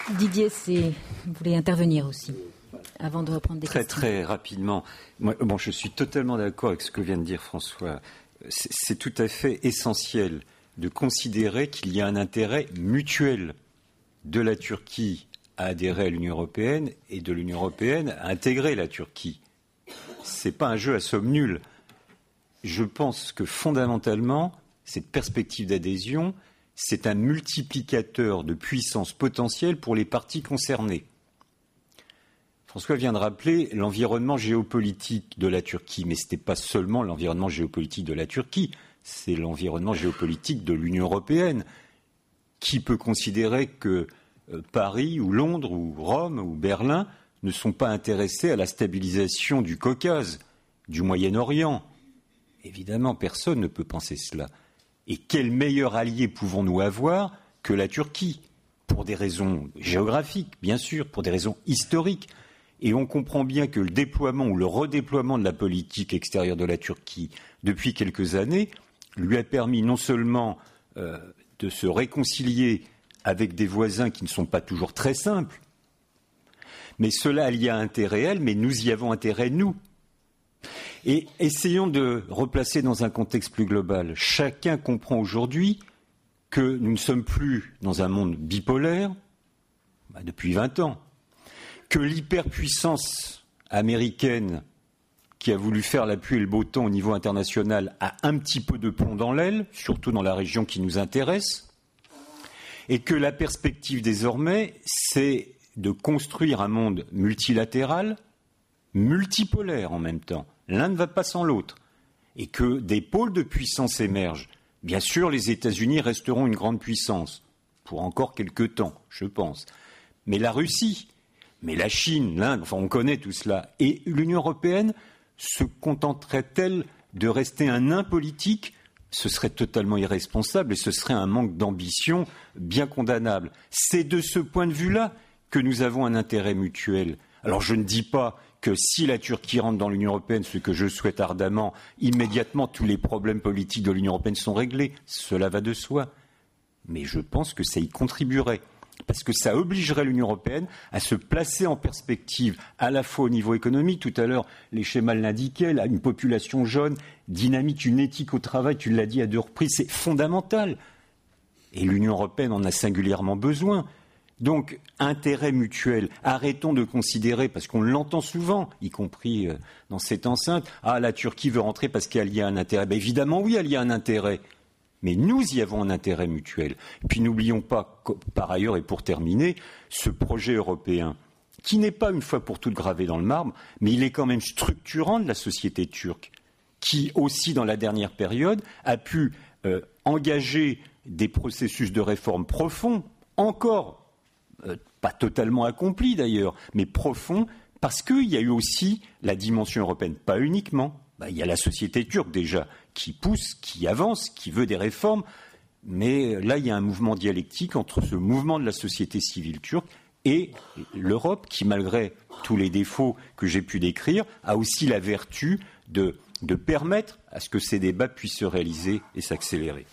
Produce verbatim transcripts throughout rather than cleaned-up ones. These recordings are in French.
Didier, c'est... vous voulez intervenir aussi, avant de reprendre des très, questions. Très, très rapidement. Moi, bon, je suis totalement d'accord avec ce que vient de dire François. C'est, c'est tout à fait essentiel de considérer qu'il y a un intérêt mutuel de la Turquie à adhérer à l'Union européenne et de l'Union européenne à intégrer la Turquie. Ce n'est pas un jeu à somme nulle. Je pense que fondamentalement, cette perspective d'adhésion, c'est un multiplicateur de puissance potentielle pour les parties concernées. François vient de rappeler l'environnement géopolitique de la Turquie, mais ce n'était pas seulement l'environnement géopolitique de la Turquie, c'est l'environnement géopolitique de l'Union européenne. Qui peut considérer que euh, Paris ou Londres ou Rome ou Berlin ne sont pas intéressés à la stabilisation du Caucase, du Moyen-Orient? Évidemment, personne ne peut penser cela. Et quel meilleur allié pouvons-nous avoir que la Turquie? Pour des raisons géographiques, bien sûr, pour des raisons historiques. Et on comprend bien que le déploiement ou le redéploiement de la politique extérieure de la Turquie depuis quelques années lui a permis non seulement euh, de se réconcilier avec des voisins qui ne sont pas toujours très simples, mais cela y a intérêt réel, mais nous y avons intérêt, nous. Et essayons de replacer dans un contexte plus global. Chacun comprend aujourd'hui que nous ne sommes plus dans un monde bipolaire, bah depuis vingt ans, que l'hyperpuissance américaine qui a voulu faire la pluie et le beau temps au niveau international a un petit peu de plomb dans l'aile, surtout dans la région qui nous intéresse, et que la perspective désormais, c'est de construire un monde multilatéral, multipolaire en même temps. L'un ne va pas sans l'autre. Et que des pôles de puissance émergent. Bien sûr, les États-Unis resteront une grande puissance, pour encore quelques temps, je pense. Mais la Russie, mais la Chine, l'Inde, enfin on connaît tout cela. Et l'Union européenne se contenterait-elle de rester un nain politique? Ce serait totalement irresponsable et ce serait un manque d'ambition bien condamnable. C'est de ce point de vue-là que nous avons un intérêt mutuel. Alors je ne dis pas que si la Turquie rentre dans l'Union européenne, ce que je souhaite ardemment, immédiatement tous les problèmes politiques de l'Union européenne sont réglés. Cela va de soi. Mais je pense que ça y contribuerait. Parce que ça obligerait l'Union européenne à se placer en perspective, à la fois au niveau économique. Tout à l'heure, les schémas l'indiquaient, là, une population jeune, dynamique, une éthique au travail, tu l'as dit à deux reprises, c'est fondamental. Et l'Union européenne en a singulièrement besoin. Donc, intérêt mutuel. Arrêtons de considérer, parce qu'on l'entend souvent, y compris dans cette enceinte, ah, la Turquie veut rentrer parce qu'il y a un intérêt. Ben, évidemment, oui, il y a un intérêt. Mais nous y avons un intérêt mutuel. Et puis n'oublions pas, par ailleurs, et pour terminer, ce projet européen, qui n'est pas une fois pour toutes gravé dans le marbre, mais il est quand même structurant de la société turque, qui aussi, dans la dernière période, a pu euh, engager des processus de réforme profonds, encore euh, pas totalement accomplis d'ailleurs, mais profonds, parce qu'il y a eu aussi la dimension européenne, pas uniquement. Ben, il y a la société turque déjà, qui pousse, qui avance, qui veut des réformes. Mais là, il y a un mouvement dialectique entre ce mouvement de la société civile turque et l'Europe, qui, malgré tous les défauts que j'ai pu décrire, a aussi la vertu de, de permettre à ce que ces débats puissent se réaliser et s'accélérer.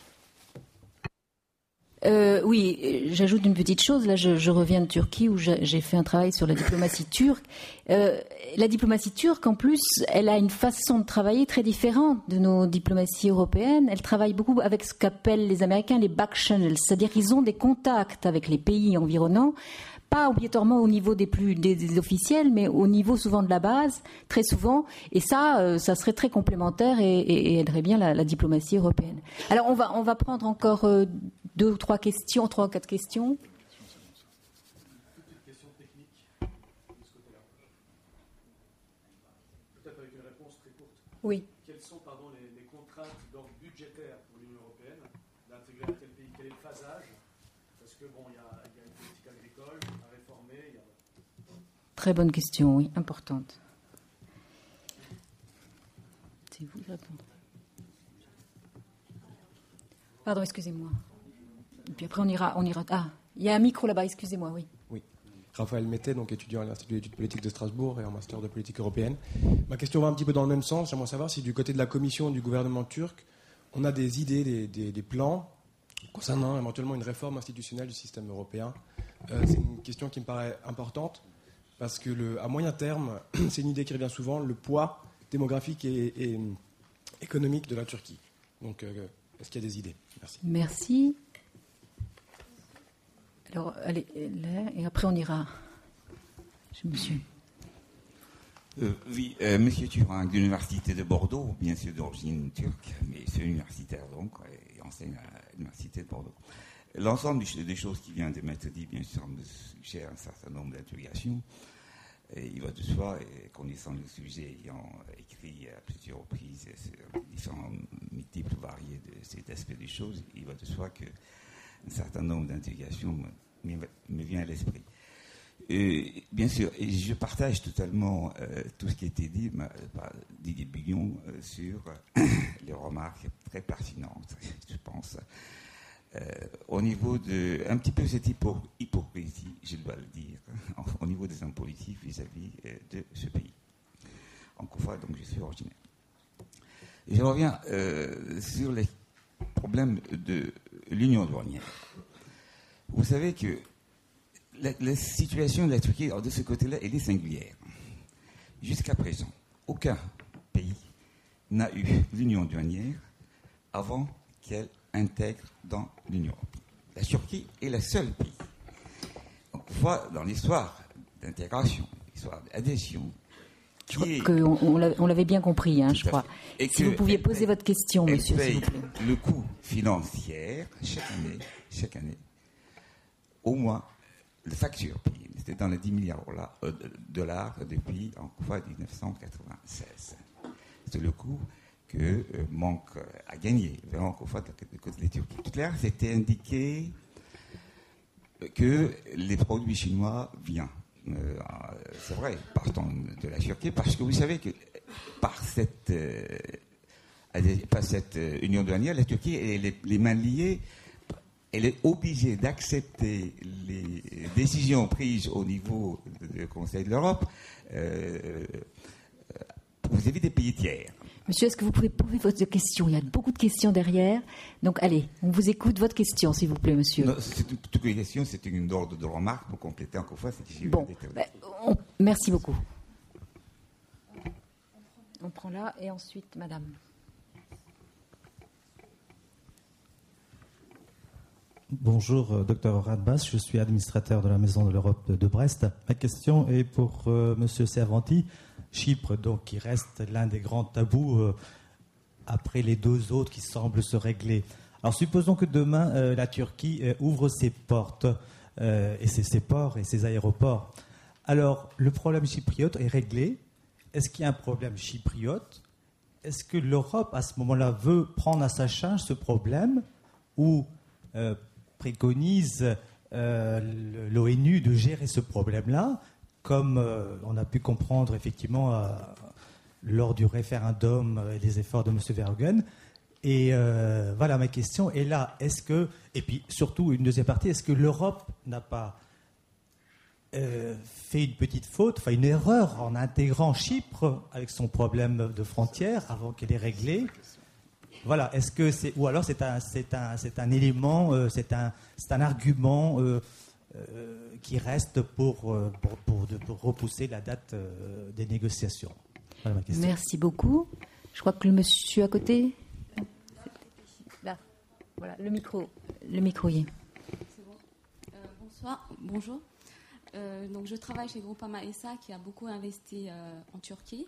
Euh, oui, j'ajoute une petite chose. Là, je, je reviens de Turquie où j'ai fait un travail sur la diplomatie turque. Euh, la diplomatie turque, en plus, elle a une façon de travailler très différente de nos diplomaties européennes. Elle travaille beaucoup avec ce qu'appellent les Américains les back channels, c'est-à-dire qu'ils ont des contacts avec les pays environnants, pas obligatoirement au niveau des plus des, des officiels, mais au niveau souvent de la base, très souvent. Et ça, euh, ça serait très complémentaire et, et, et aiderait bien la, la diplomatie européenne. Alors, on va on va prendre encore euh, deux ou trois questions, trois ou quatre questions. Petite question technique de ce côté-là. Peut-être avec une réponse très courte. Oui. Quelles sont, pardon, les, les contraintes d'ordre budgétaire pour l'Union européenne d'intégrer un tel pays? Quel est le phasage? Parce que bon, il y a, il y a une politique agricole à réformer. Il y a... Très bonne question, oui, importante. C'est vous de répondre. Pardon, excusez-moi. Et puis après, on ira, on ira. Ah, il y a un micro là-bas, excusez-moi, oui. Oui. Raphaël Mettet, donc étudiant à l'Institut d'études politiques de Strasbourg et en master de politique européenne. Ma question va un petit peu dans le même sens. J'aimerais savoir si du côté de la Commission du gouvernement turc, on a des idées, des, des, des plans concernant éventuellement une réforme institutionnelle du système européen, Euh, c'est une question qui me paraît importante parce que le, à moyen terme, c'est une idée qui revient souvent, le poids démographique et, et économique de la Turquie. Donc, euh, est-ce qu'il y a des idées? Merci. Merci. Alors, allez, là, et après on ira. Monsieur. Euh, oui, euh, Monsieur Turin, de l'Université de Bordeaux, bien sûr d'origine turque, mais c'est universitaire donc, et enseigne à l'Université de Bordeaux. L'ensemble des choses qui vient de m'être dit, bien sûr, me suggère un certain nombre d'interrogations. Et il va de soi, et connaissant le sujet, ayant écrit à plusieurs reprises sur différents multiples variés de cet aspect des choses, il va de soi qu'un certain nombre d'interrogations me, me, me vient à l'esprit. Et, bien sûr, et je partage totalement euh, tout ce qui a été dit ma, par Didier Billon euh, sur euh, les remarques très pertinentes, je pense. Euh, au niveau de, un petit peu cette hypo, hypocrisie, je dois le dire, hein, au niveau des hommes politiques vis-à-vis euh, de ce pays. Encore une fois, donc je suis originaire. Et je reviens euh, sur les problèmes de l'union douanière. Vous savez que la, la situation de la Turquie, de ce côté-là, elle est singulière. Jusqu'à présent, aucun pays n'a eu l'union douanière avant qu'elle intègre dans l'Union européenne. La Turquie est le seul pays. Donc, on voit dans l'histoire d'intégration, l'histoire d'adhésion, je crois qu'on on l'avait bien compris, hein, je crois. Et si vous pouviez poser paye, votre question, monsieur, s'il vous plaît. Le coût financier, chaque année, chaque année, au moins, la facture payée, c'était dans les dix milliards de dollars depuis, en dix-neuf cent quatre-vingt-seize. C'est le coût que euh, manque à gagner, vraiment, qu'au fond, de côté des Turcs. Tout à l'heure, c'était indiqué que les produits chinois viennent. Euh, c'est vrai, partant de la Turquie, parce que vous savez que par cette, euh, par cette euh, union douanière, la Turquie, elle est les mains liées, elle est obligée d'accepter les décisions prises au niveau du Conseil de l'Europe euh, vis-à-vis des pays tiers. Monsieur, est-ce que vous pouvez poser votre question? Il y a beaucoup de questions derrière. Donc, allez, on vous écoute. Votre question, s'il vous plaît, monsieur. Non, c'est une, toute une question, c'est une ordre de remarque pour compléter encore une fois ce que j'ai bon, eu. Bah, on, merci beaucoup. On prend là et ensuite, madame. Bonjour, docteur Radbas, je suis administrateur de la Maison de l'Europe de Brest. Ma question est pour euh, monsieur Cervanti. Chypre, donc, qui reste l'un des grands tabous euh, après les deux autres qui semblent se régler. Alors, supposons que demain, euh, la Turquie euh, ouvre ses portes, euh, et ses, ses ports et ses aéroports. Alors, le problème chypriote est réglé. Est-ce qu'il y a un problème chypriote? Est-ce que l'Europe, à ce moment-là, veut prendre à sa charge ce problème ou euh, préconise euh, l'ONU de gérer ce problème-là, comme euh, on a pu comprendre effectivement euh, lors du référendum et des efforts de M. Verheugen. Et euh, voilà ma question. Et là, est-ce que, et puis surtout une deuxième partie, est-ce que l'Europe n'a pas euh, fait une petite faute, enfin une erreur en intégrant Chypre avec son problème de frontière avant qu'elle ait réglé? Voilà, est-ce que c'est, ou alors c'est un, c'est un, c'est un élément, euh, c'est un, c'est un argument euh, euh, qui reste pour, euh, pour, pour, de, pour repousser la date euh, des négociations. Voilà ma question. Merci beaucoup. Je crois que le monsieur à côté, là, voilà, le micro, le micro y est. C'est bon. Euh, bonsoir, bonjour. Euh, donc je travaille chez Groupama S A qui a beaucoup investi euh, en Turquie.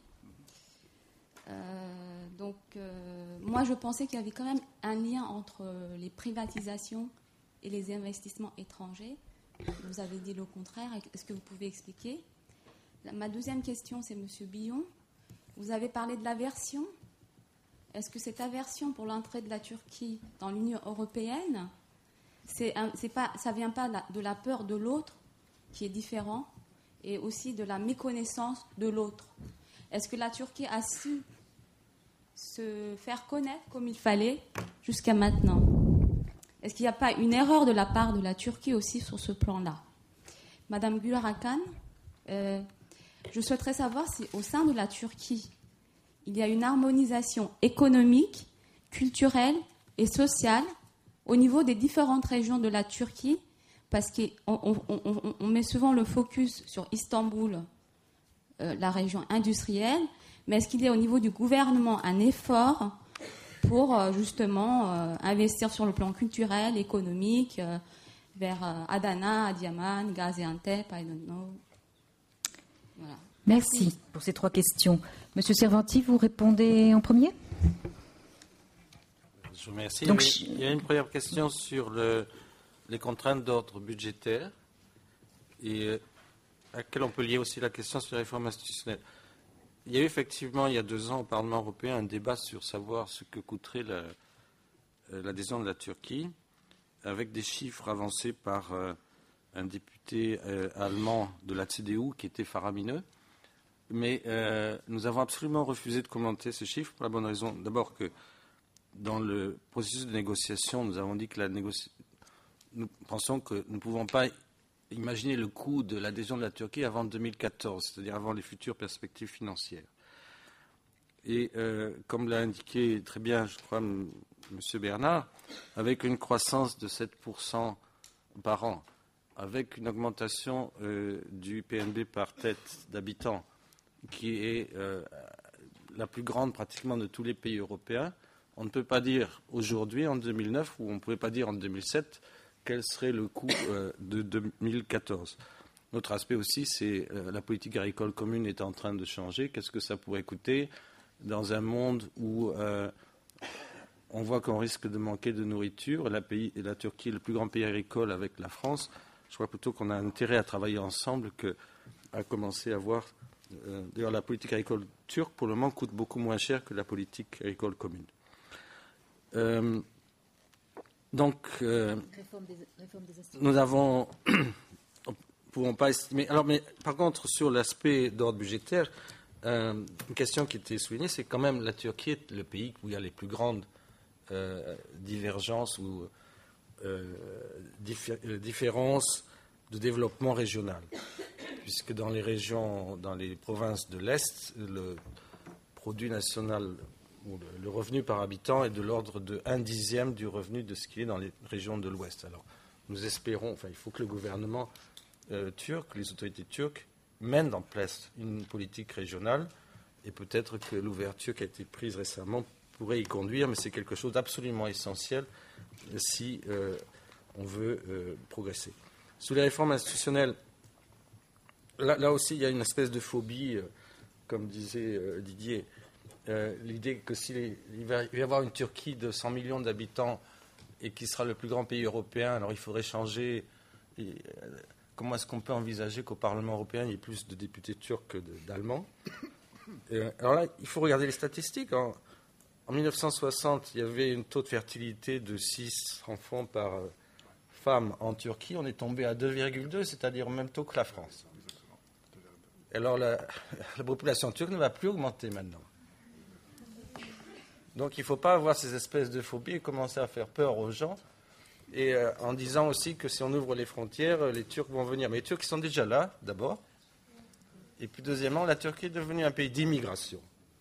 Euh, donc, euh, moi, je pensais qu'il y avait quand même un lien entre euh, les privatisations et les investissements étrangers. Vous avez dit le contraire. Est-ce que vous pouvez expliquer? La, ma deuxième question, c'est M. Billon. Vous avez parlé de l'aversion. Est-ce que cette aversion pour l'entrée de la Turquie dans l'Union européenne, c'est un, c'est pas, ça ne vient pas de la peur de l'autre, qui est différent, et aussi de la méconnaissance de l'autre? Est-ce que la Turquie a su se faire connaître comme il fallait jusqu'à maintenant? Est-ce qu'il n'y a pas une erreur de la part de la Turquie aussi sur ce plan-là? Madame Güler Akan, euh, je souhaiterais savoir si au sein de la Turquie, il y a une harmonisation économique, culturelle et sociale au niveau des différentes régions de la Turquie, parce qu'on on, on, on met souvent le focus sur Istanbul, euh, la région industrielle, mais est-ce qu'il y a au niveau du gouvernement un effort pour euh, justement euh, investir sur le plan culturel, économique, euh, vers euh, Adana, Adiaman, Gaziantep, I don't know. Voilà. Merci. Merci pour ces trois questions. Monsieur Servanti, vous répondez en premier ? Je vous remercie. Donc, il, y a, il y a une première question sur le, les contraintes d'ordre budgétaire et euh, à laquelle on peut lier aussi la question sur la réforme institutionnelle. Il y a eu effectivement, il y a deux ans, au Parlement européen, un débat sur savoir ce que coûterait la, euh, l'adhésion de la Turquie, avec des chiffres avancés par euh, un député euh, allemand de la C D U qui était faramineux. Mais euh, nous avons absolument refusé de commenter ces chiffres pour la bonne raison. D'abord que dans le processus de négociation, nous avons dit que la négoci... nous pensons que nous ne pouvons pas imaginer le coût de l'adhésion de la Turquie avant deux mille quatorze, c'est-à-dire avant les futures perspectives financières. Et euh, comme l'a indiqué très bien, je crois, M. Bernard, avec une croissance de sept pour cent par an, avec une augmentation euh, du P N B par tête d'habitants qui est euh, la plus grande pratiquement de tous les pays européens, on ne peut pas dire aujourd'hui, en deux mille neuf, ou on ne pouvait pas dire en deux mille sept, quel serait le coût euh, de deux mille quatorze. L'autre aspect aussi, c'est euh, la politique agricole commune est en train de changer. Qu'est-ce que ça pourrait coûter dans un monde où euh, on voit qu'on risque de manquer de nourriture. La, pays, la Turquie est le plus grand pays agricole avec la France. Je crois plutôt qu'on a intérêt à travailler ensemble qu'à commencer à voir. Euh, d'ailleurs, la politique agricole turque, pour le moment, coûte beaucoup moins cher que la politique agricole commune. Euh, donc, euh, réforme des, réforme des nous avons, nous ne pouvons pas estimer. Alors, mais par contre, sur l'aspect d'ordre budgétaire, euh, une question qui était soulignée, c'est quand même la Turquie est le pays où il y a les plus grandes euh, divergences ou euh, diffé- euh, différences de développement régional, puisque dans les régions, dans les provinces de l'Est, le produit national ou le, le revenu par habitant est de l'ordre de un dixième du revenu de ce qui est dans les régions de l'Ouest. Alors, nous espérons, enfin, il faut que le gouvernement euh, turc, les autorités turques, mènent en place une politique régionale, et peut-être que l'ouverture qui a été prise récemment pourrait y conduire, mais c'est quelque chose d'absolument essentiel si euh, on veut euh, progresser. Sous les réformes institutionnelles, là, là aussi, il y a une espèce de phobie, euh, comme disait euh, Didier. Euh, l'idée que s'il va y avoir une Turquie de cent millions d'habitants et qui sera le plus grand pays européen, alors il faudrait changer. Et, euh, comment est-ce qu'on peut envisager qu'au Parlement européen, il y ait plus de députés turcs que de, d'Allemands euh, Alors là, il faut regarder les statistiques. En, en mille neuf cent soixante, il y avait un taux de fertilité de six enfants par euh, femme en Turquie. On est tombé à deux virgule deux, c'est-à-dire au même taux que la France. Alors la, la population turque ne va plus augmenter maintenant. Donc il ne faut pas avoir ces espèces de phobies et commencer à faire peur aux gens. Et euh, en disant aussi que si on ouvre les frontières, les Turcs vont venir. Mais les Turcs sont déjà là, d'abord. Et puis deuxièmement, la Turquie est devenue un pays d'immigration.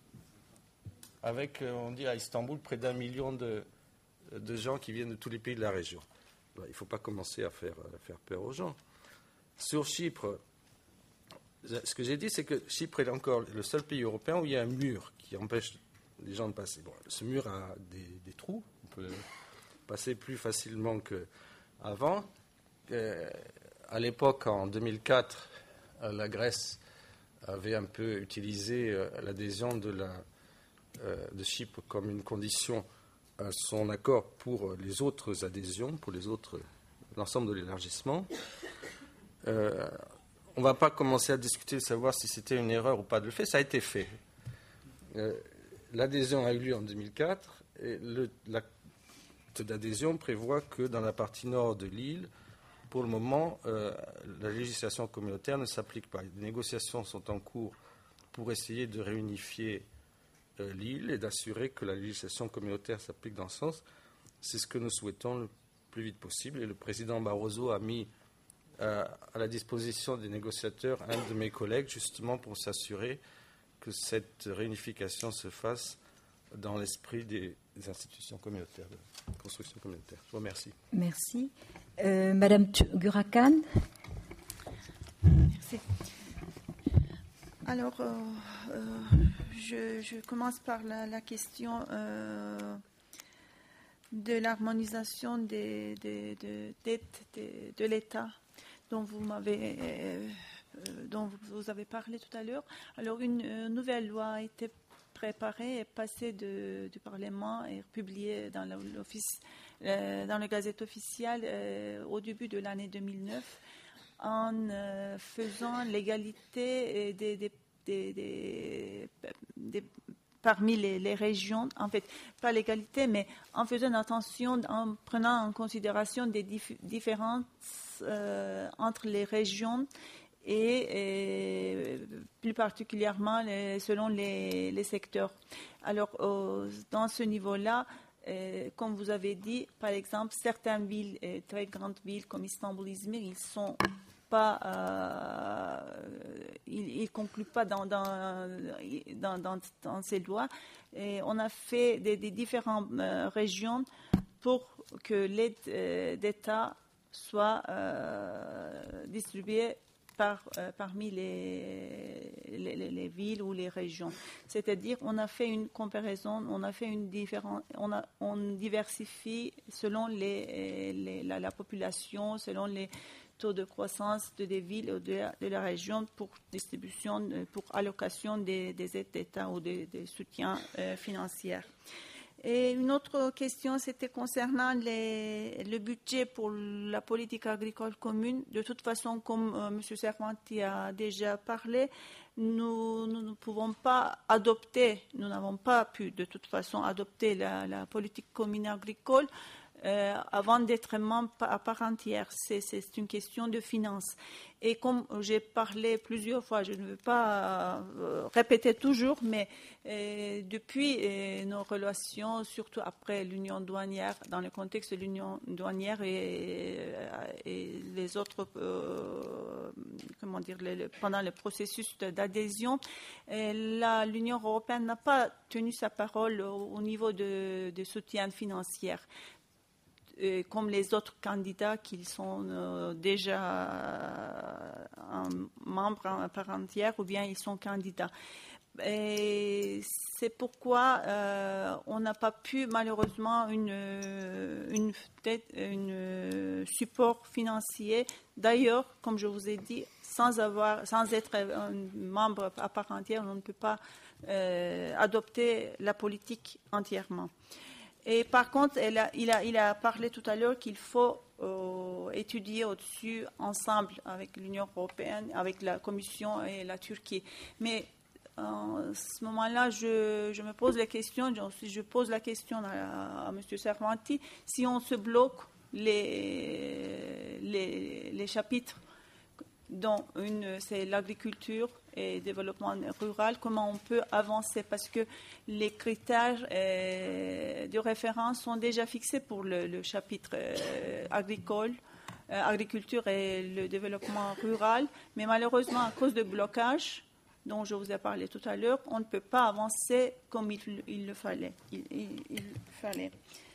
Avec, euh, on dit à Istanbul, près d'un million de, de gens qui viennent de tous les pays de la région. Alors, il ne faut pas commencer à faire, à faire peur aux gens. Sur Chypre, ce que j'ai dit, c'est que Chypre est encore le seul pays européen où il y a un mur qui empêche les gens de passer. Bon, ce mur a des, des trous. On peut passer plus facilement qu'avant. Euh, à l'époque, en deux mille quatre, la Grèce avait un peu utilisé euh, l'adhésion de, la, euh, de Chypre comme une condition à son accord pour les autres adhésions, pour les autres, l'ensemble de l'élargissement. Euh, on ne va pas commencer à discuter de savoir si c'était une erreur ou pas de le faire. Ça a été fait. Euh, l'adhésion a eu lieu en deux mille quatre et le, l'acte d'adhésion prévoit que dans la partie nord de l'île, pour le moment, euh, la législation communautaire ne s'applique pas. Les négociations sont en cours pour essayer de réunifier euh, l'île et d'assurer que la législation communautaire s'applique dans ce sens. C'est ce que nous souhaitons le plus vite possible. Et le président Barroso a mis euh, à la disposition des négociateurs un de mes collègues, justement pour s'assurer que cette réunification se fasse dans l'esprit des, des institutions communautaires, de construction communautaire. Je vous remercie. Merci. Euh, Madame Gurakan. Merci. Alors, euh, euh, je, je commence par la, la question euh, de l'harmonisation des, des, des dettes de, de l'État dont vous m'avez euh, dont vous avez parlé tout à l'heure. Alors, une, une nouvelle loi a été préparée et passée de, du Parlement et publiée dans l'office, euh, dans la Gazette officielle euh, au début de l'année deux mille neuf, en euh, faisant l'égalité des, des, des, des, des parmi les, les régions, en fait, pas l'égalité, mais en faisant attention, en prenant en considération des dif- différences euh, entre les régions et, et plus particulièrement les, selon les, les secteurs. Alors, euh, dans ce niveau-là, euh, comme vous avez dit, par exemple, certaines villes, euh, très grandes villes comme Istanbul, Izmir, ils sont pas, euh, ils ne concluent pas dans, dans, dans, dans, dans ces lois. Et on a fait des, des différentes euh, régions pour que l'aide euh, d'État soit euh, distribuée par, euh, parmi les, les, les villes ou les régions. C'est-à-dire, on a fait une comparaison, on a fait une différence, on, a, on diversifie selon les, les, la, la population, selon les taux de croissance de des villes ou de, de la région pour distribution, pour allocation des, des aides d'État ou des, des soutiens euh, financiers. Et une autre question, c'était concernant les, le budget pour la politique agricole commune. De toute façon, comme euh, M. Servanti a déjà parlé, nous, nous ne pouvons pas adopter, nous n'avons pas pu de toute façon adopter la, la politique commune agricole Euh, avant d'être membre à part entière. C'est, c'est une question de finances. Et comme j'ai parlé plusieurs fois, je ne veux pas euh, répéter toujours, mais euh, depuis euh, nos relations, surtout après l'union douanière, dans le contexte de l'union douanière et, et les autres, euh, comment dire, le, pendant le processus d'adhésion, euh, la, l'Union européenne n'a pas tenu sa parole au, au niveau de, de soutien financier, comme les autres candidats qui sont euh, déjà un membre à part entière ou bien ils sont candidats. Et c'est pourquoi euh, on n'a pas pu malheureusement une, une, une support financier. D'ailleurs, comme je vous ai dit, sans, avoir, sans être un membre à part entière, on ne peut pas euh, adopter la politique entièrement. Et par contre, elle a, il, a, il a parlé tout à l'heure qu'il faut euh, étudier au-dessus ensemble avec l'Union européenne, avec la Commission et la Turquie. Mais à ce moment-là, je, je me pose la question, je, je pose la question à, à M. Servanti, si on se bloque les, les, les chapitres dont une, c'est l'agriculture et développement rural, comment on peut avancer, parce que les critères euh, de référence sont déjà fixés pour le, le chapitre euh, agricole, euh, agriculture et le développement rural, mais malheureusement, à cause de blocage dont je vous ai parlé tout à l'heure, on ne peut pas avancer comme il, il le fallait. Il, il, il fallait.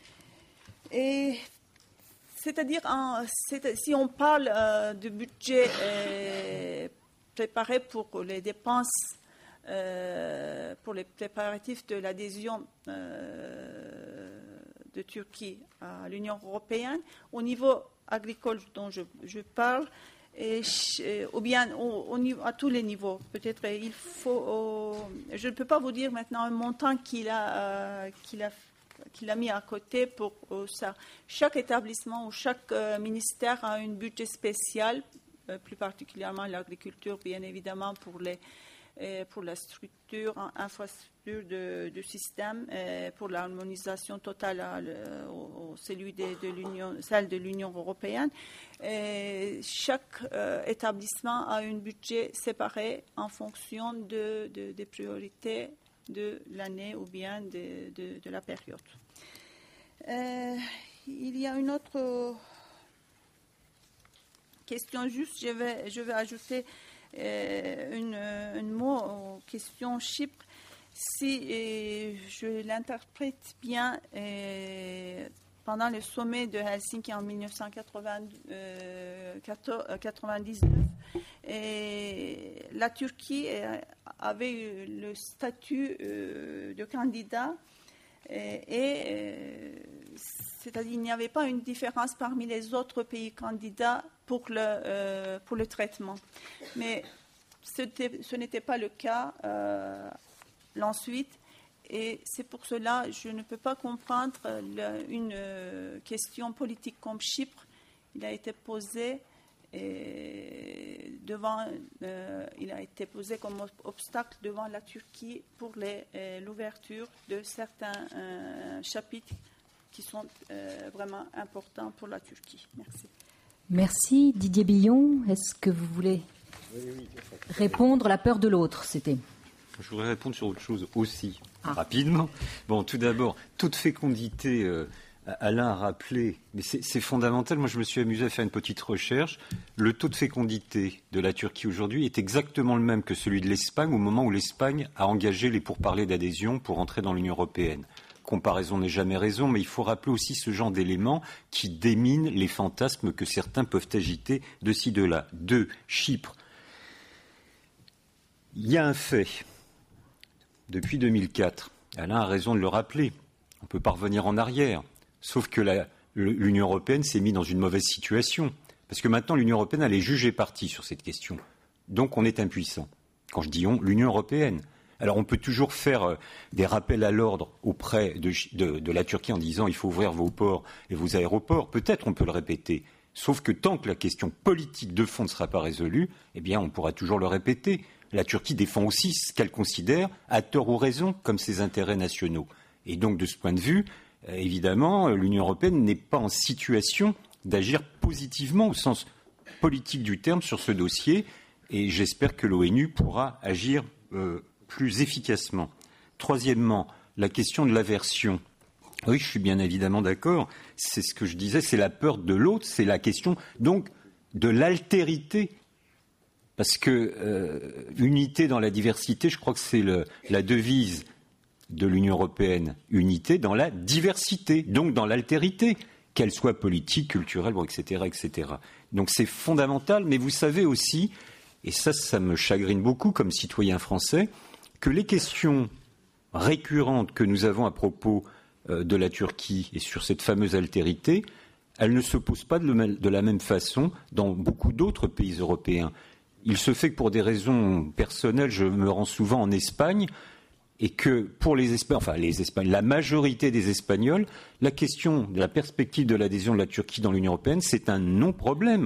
Et c'est-à-dire, en, c'est, si on parle euh, de budget euh, préparé pour les dépenses, euh, pour les préparatifs de l'adhésion euh, de Turquie à l'Union européenne, au niveau agricole dont je, je parle, et, ou bien au, au niveau, à tous les niveaux. Peut-être il faut, euh, je ne peux pas vous dire maintenant un montant qu'il a, euh, qu'il a qu'il a mis à côté pour euh, ça. Chaque établissement ou chaque euh, ministère a un budget spécial, euh, plus particulièrement l'agriculture, bien évidemment, pour, les, euh, pour la structure, infrastructure de, de système, euh, pour l'harmonisation totale à le, au, celui de, de l'Union, celle de l'Union européenne. Et chaque euh, établissement a un budget séparé en fonction de, de, des priorités de l'année ou bien de, de, de la période. Euh, il y a une autre question juste, je vais, je vais ajouter euh, une, un mot aux questions Chypre. Si euh, je l'interprète bien, euh, pendant le sommet de Helsinki en mille neuf cent quatre-vingt-dix-neuf, et la Turquie avait eu le statut de candidat et, et c'est-à-dire qu'il n'y avait pas une différence parmi les autres pays candidats pour le, euh, pour le traitement. Mais ce n'était pas le cas euh, ensuite. Et c'est pour cela que je ne peux pas comprendre le, une euh, question politique comme Chypre. Il a été posé et devant, euh, il a été posé comme obstacle devant la Turquie pour les, euh, l'ouverture de certains euh, chapitres qui sont euh, vraiment importants pour la Turquie. Merci. Merci. Didier Billon, est-ce que vous voulez oui, oui, répondre à la peur de l'autre, c'était Je voudrais répondre sur autre chose aussi, ah. rapidement. Bon, tout d'abord, toute fécondité, euh, Alain a rappelé, mais c'est, c'est fondamental. Moi, je me suis amusé à faire une petite recherche. Le taux de fécondité de la Turquie aujourd'hui est exactement le même que celui de l'Espagne au moment où l'Espagne a engagé les pourparlers d'adhésion pour entrer dans l'Union européenne. Comparaison n'est jamais raison, mais il faut rappeler aussi ce genre d'éléments qui déminent les fantasmes que certains peuvent agiter de ci, de là. Deux, Chypre. Il y a un fait. Depuis deux mille quatre, Alain a raison de le rappeler. On ne peut pas revenir en arrière. Sauf que la, l'Union européenne s'est mise dans une mauvaise situation. Parce que maintenant, l'Union européenne, elle est jugée partie sur cette question. Donc, on est impuissant. Quand je dis on, l'Union européenne. Alors, on peut toujours faire euh, des rappels à l'ordre auprès de, de, de la Turquie en disant il faut ouvrir vos ports et vos aéroports. Peut-être on peut le répéter. Sauf que tant que la question politique de fond ne sera pas résolue, eh bien, on pourra toujours le répéter. La Turquie défend aussi ce qu'elle considère, à tort ou raison, comme ses intérêts nationaux. Et donc, de ce point de vue, euh, évidemment, l'Union européenne n'est pas en situation d'agir positivement au sens politique du terme sur ce dossier. Et j'espère que l'ONU pourra agir euh, plus efficacement. Troisièmement, la question de l'aversion. Oui, je suis bien évidemment d'accord. C'est ce que je disais, c'est la peur de l'autre, c'est la question donc de l'altérité. Parce que euh, unité dans la diversité, je crois que c'est le, la devise de l'Union européenne. Unité dans la diversité, donc dans l'altérité, qu'elle soit politique, culturelle, bon, et cetera, et cetera. Donc c'est fondamental, mais vous savez aussi, et ça, ça me chagrine beaucoup comme citoyen français, que les questions récurrentes que nous avons à propos euh, de la Turquie et sur cette fameuse altérité, elles ne se posent pas de, le, de la même façon dans beaucoup d'autres pays européens. Il se fait que pour des raisons personnelles, je me rends souvent en Espagne et que pour les Espagnols, enfin les Espagnols, la majorité des Espagnols, la question de la perspective de l'adhésion de la Turquie dans l'Union européenne, c'est un non-problème.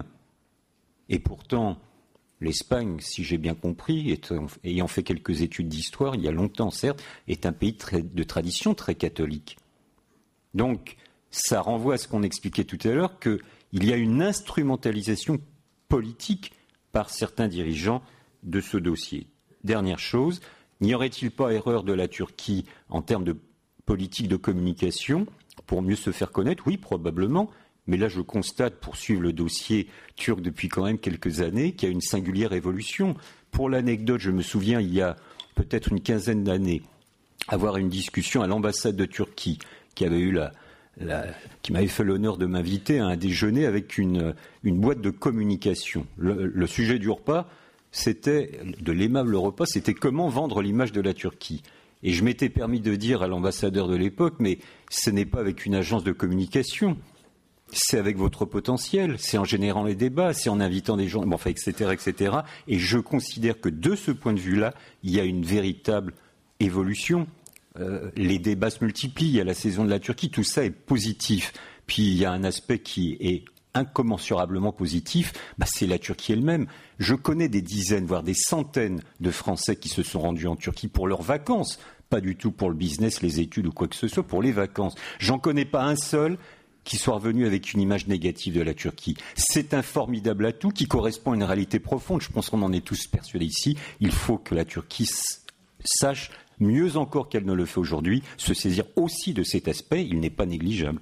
Et pourtant, l'Espagne, si j'ai bien compris, est, ayant fait quelques études d'histoire, il y a longtemps certes, est un pays très, de tradition très catholique. Donc, ça renvoie à ce qu'on expliquait tout à l'heure, qu'il y a une instrumentalisation politique par certains dirigeants de ce dossier. Dernière chose, n'y aurait-il pas erreur de la Turquie en termes de politique de communication pour mieux se faire connaître? Oui, probablement. Mais là, je constate, pour suivre le dossier turc depuis quand même quelques années, qu'il y a une singulière évolution. Pour l'anecdote, je me souviens, il y a peut-être une quinzaine d'années, avoir une discussion à l'ambassade de Turquie, qui avait eu la, la, qui m'avait fait l'honneur de m'inviter à un déjeuner avec une, une boîte de communication. Le, le sujet du repas, c'était, de l'aimable repas, c'était comment vendre l'image de la Turquie. Et je m'étais permis de dire à l'ambassadeur de l'époque, mais ce n'est pas avec une agence de communication. C'est avec votre potentiel, c'est en générant les débats, c'est en invitant des gens, bon, enfin, et cetera, et cetera. Et je considère que de ce point de vue-là, il y a une véritable évolution. Euh, les débats se multiplient, il y a la saison de la Turquie, tout ça est positif. Puis il y a un aspect qui est incommensurablement positif, bah, c'est la Turquie elle-même. Je connais des dizaines, voire des centaines de Français qui se sont rendus en Turquie pour leurs vacances, pas du tout pour le business, les études ou quoi que ce soit, pour les vacances. J'en connais pas un seul qui soit revenu avec une image négative de la Turquie. C'est un formidable atout qui correspond à une réalité profonde. Je pense qu'on en est tous persuadés ici. Il faut que la Turquie sache, mieux encore qu'elle ne le fait aujourd'hui, se saisir aussi de cet aspect. Il n'est pas négligeable.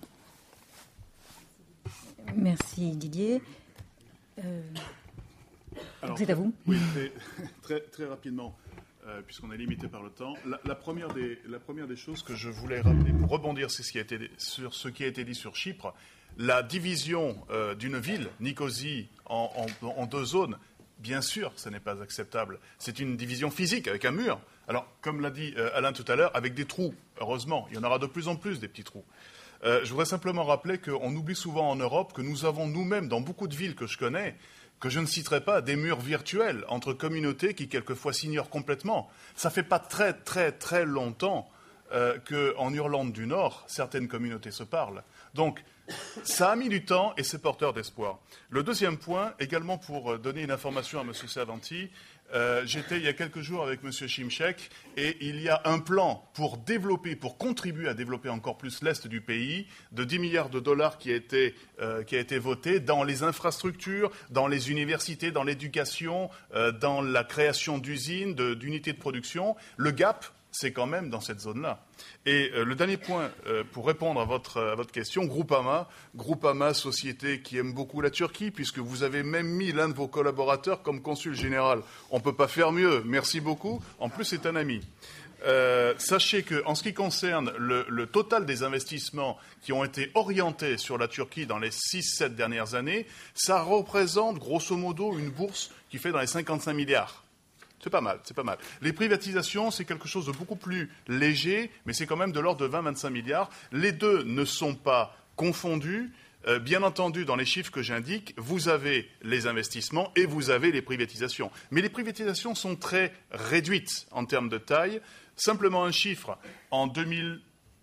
Merci Didier. Euh, Alors, c'est à vous. Oui, très, très, très rapidement. euh, puisqu'on est limité par le temps. La, la, première des, la première des choses que je voulais rappeler, pour rebondir sur ce qui a été, sur ce qui a été dit sur Chypre, la division euh, d'une ville, Nicosie, en, en, en deux zones, bien sûr, ce n'est pas acceptable. C'est une division physique avec un mur. Alors, comme l'a dit euh, Alain tout à l'heure, avec des trous, heureusement, il y en aura de plus en plus des petits trous. Euh, je voudrais simplement rappeler qu'on oublie souvent en Europe que nous avons nous-mêmes, dans beaucoup de villes que je connais, que je ne citerai pas, des murs virtuels entre communautés qui quelquefois s'ignorent complètement. Ça ne fait pas très très très longtemps euh, qu'en Irlande du Nord, certaines communautés se parlent. Donc, ça a mis du temps et c'est porteur d'espoir. Le deuxième point, également pour donner une information à M. Servanti, euh, j'étais il y a quelques jours avec M. Šimček et il y a un plan pour développer, pour contribuer à développer encore plus l'Est du pays, de dix milliards de dollars qui a été, euh, qui a été voté dans les infrastructures, dans les universités, dans l'éducation, euh, dans la création d'usines, de, d'unités de production. Le gap, c'est quand même dans cette zone-là. Et euh, le dernier point, euh, pour répondre à votre, à votre question, Groupama, Groupama, société qui aime beaucoup la Turquie, puisque vous avez même mis l'un de vos collaborateurs comme consul général. On ne peut pas faire mieux. Merci beaucoup. En plus, c'est un ami. Euh, sachez qu'en ce qui concerne le, le total des investissements qui ont été orientés sur la Turquie dans les six sept dernières années, ça représente grosso modo une bourse qui fait dans les cinquante-cinq milliards. C'est pas mal, c'est pas mal. Les privatisations, c'est quelque chose de beaucoup plus léger, mais c'est quand même de l'ordre de vingt à vingt-cinq milliards. Les deux ne sont pas confondus. Euh, bien entendu, dans les chiffres que j'indique, vous avez les investissements et vous avez les privatisations. Mais les privatisations sont très réduites en termes de taille. Simplement un chiffre, en deux mille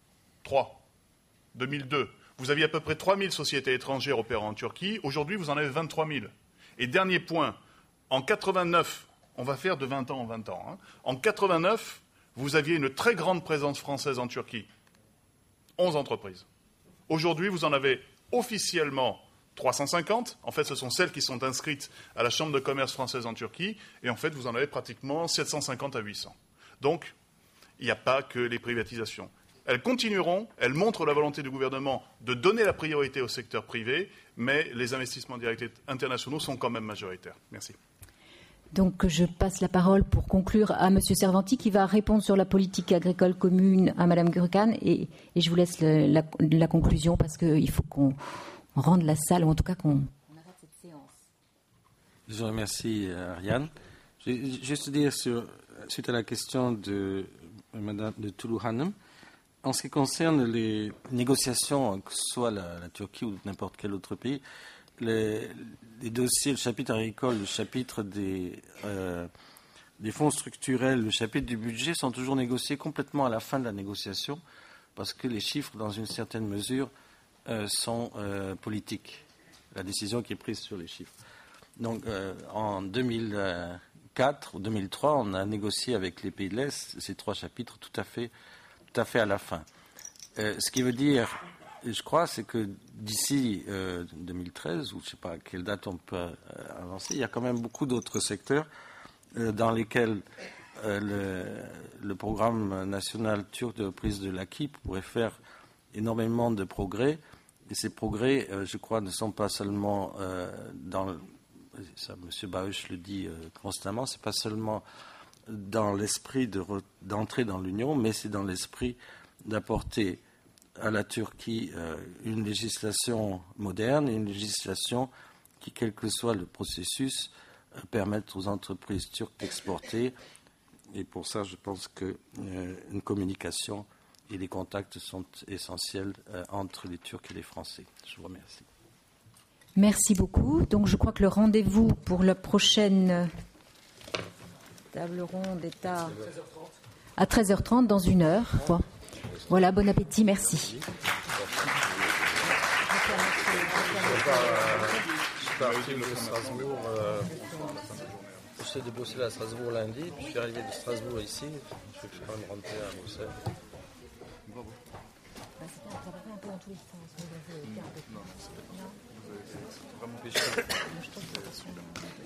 trois, deux mille deux, vous aviez à peu près trois mille sociétés étrangères opérant en Turquie. Aujourd'hui, vous en avez vingt-trois mille. Et dernier point, en quatre-vingt-neuf, on va faire de vingt ans en vingt ans. Hein. En quatre-vingt-neuf, vous aviez une très grande présence française en Turquie. onze entreprises. Aujourd'hui, vous en avez officiellement trois cent cinquante. En fait, ce sont celles qui sont inscrites à la Chambre de commerce française en Turquie. Et en fait, vous en avez pratiquement sept cent cinquante à huit cents. Donc, il n'y a pas que les privatisations. Elles continueront, elles montrent la volonté du gouvernement de donner la priorité au secteur privé, mais les investissements directs internationaux sont quand même majoritaires. Merci. Donc, je passe la parole pour conclure à M. Servanti qui va répondre sur la politique agricole commune à Mme Gurkan et, et je vous laisse le, la, la conclusion parce qu'il faut qu'on rende la salle ou en tout cas qu'on on arrête cette séance. Je vous remercie, Ariane. Je vais juste dire sur, suite à la question de Mme de Tulu Hanım, en ce qui concerne les négociations, que ce soit la, la Turquie ou n'importe quel autre pays, Les, les dossiers, le chapitre agricole, le chapitre des, euh, des fonds structurels, le chapitre du budget sont toujours négociés complètement à la fin de la négociation parce que les chiffres, dans une certaine mesure, euh, sont euh, politiques. La décision qui est prise sur les chiffres. Donc, euh, en deux mille quatre ou deux mille trois, on a négocié avec les pays de l'Est ces trois chapitres tout à fait, tout à fait à la fin. Euh, ce qui veut dire... Et je crois, c'est que d'ici euh, deux mille treize, ou je ne sais pas à quelle date on peut euh, avancer, il y a quand même beaucoup d'autres secteurs euh, dans lesquels euh, le, le programme national turc de reprise de l'acquis pourrait faire énormément de progrès. Et ces progrès, euh, je crois, ne sont pas seulement euh, dans, ça, M. Bausch le dit euh, constamment, c'est pas seulement dans l'esprit de re, d'entrer dans l'Union, mais c'est dans l'esprit d'apporter à la Turquie euh, une législation moderne et une législation qui, quel que soit le processus, euh, permette aux entreprises turques d'exporter. Et pour ça, je pense qu'une euh, communication et les contacts sont essentiels euh, entre les Turcs et les Français. Je vous remercie. Merci beaucoup. Donc, je crois que le rendez-vous pour la prochaine table ronde est à, à treize heures trente, dans une heure. Quoi. Voilà, bon appétit, merci. J'essaie de bosser à Strasbourg lundi, puis je suis arrivé de Strasbourg ici, je vais quand même rentrer à Bruxelles. Bravo. Ça va un peu dans tous les sens. Non, c'est vraiment... Je trouve que